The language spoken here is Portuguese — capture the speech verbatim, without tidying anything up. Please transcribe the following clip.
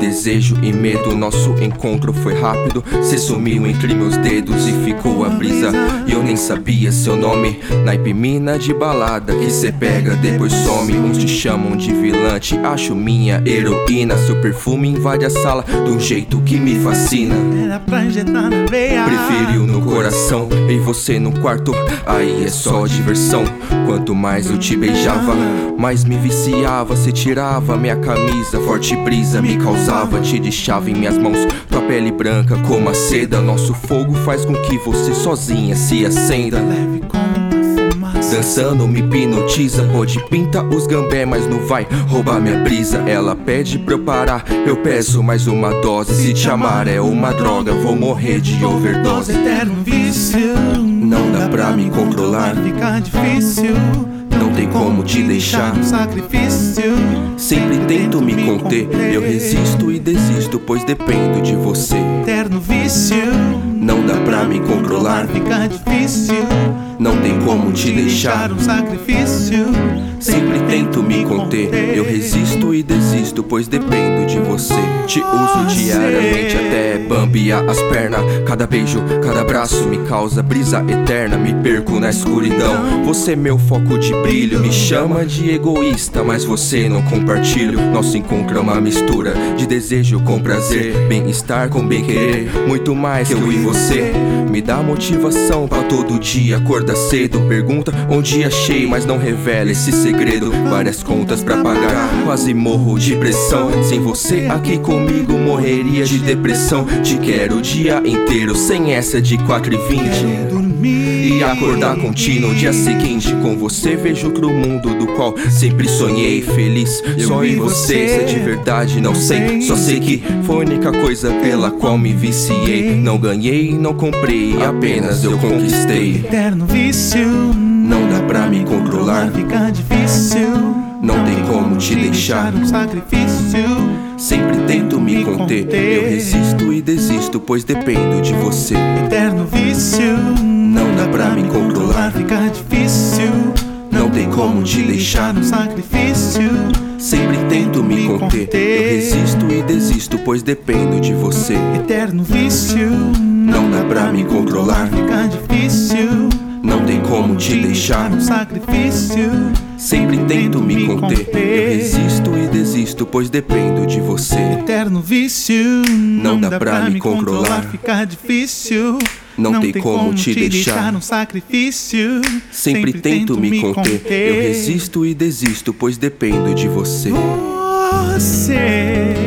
desejo e medo. Nosso encontro foi rápido, cê sumiu entre meus dedos e ficou a brisa. E eu nem sabia seu nome. Naipe mina de balada que cê pega, depois some. Uns te chamam de vilã, te acho minha heroína. Seu perfume invade a sala de um jeito que me fascina. Era pra injetar na veia, preferiu no coração, e você no quarto, aí é só diversão. Quanto mais eu te beijava, mais me viciava. Cê tirava minha camisa, forte brisa me causava. Te deixava em minhas mãos, tua pele branca como a seda. Nosso fogo faz com que você sozinha se acenda. leve como uma fumaça. Dançando me hipnotiza, pode pinta os gambé, mas não vai roubar minha brisa. Ela pede pra eu parar, eu peço mais uma dose. Se te amar é uma droga, vou morrer de overdose. Eterno vício, não dá pra me controlar, fica difícil. Não tem como te deixar, um sacrifício. sempre tento me conter. Eu resisto e desisto, pois dependo de você. Eterno vício, não dá pra me controlar, fica difícil. não tem como te deixar, um sacrifício. sempre tento me conter. Eu resisto e desisto, pois dependo de você. Te uso diariamente até bambear as pernas. Cada beijo, cada abraço me causa brisa eterna. Me perco na escuridão, você é meu foco de brilho. Me chama de egoísta, mas você não compartilho. Nosso encontro é uma mistura de desejo com prazer, bem-estar com bem-querer, muito mais que eu e você. Me dá motivação pra todo dia acordar cedo. Pergunta onde achei, mas não revela esse segredo. Várias contas pra pagar, quase morro de pressão. Sem você aqui comigo morreria de depressão. Te quero o dia inteiro, sem essa de quatro e vinte. E acordar contínuo no dia seguinte. Com você vejo outro mundo do qual sempre sonhei. Feliz só em você, se é de verdade não sei. Só sei que foi a única coisa pela qual me viciei. Não ganhei, não comprei, apenas eu conquistei. Eterno vício, não dá pra me controlar, fica difícil. não tem como te deixar, um sacrifício. sempre tento me conter. Eu resisto e desisto, pois dependo de você. Eterno vício, não dá pra me controlar, fica difícil. não tem como te deixar, um sacrifício. sempre tento me conter. Eu resisto e desisto, pois dependo de você. Eterno vício, não dá pra me controlar, fica difícil. não tem como te deixar, um sacrifício. sempre tento me conter. Eu resisto e desisto, pois dependo de você. Eterno vício, não dá pra me controlar, fica difícil. não tem como te deixar, um sacrifício. sempre tento me conter. Eu resisto e desisto, pois dependo de você. Você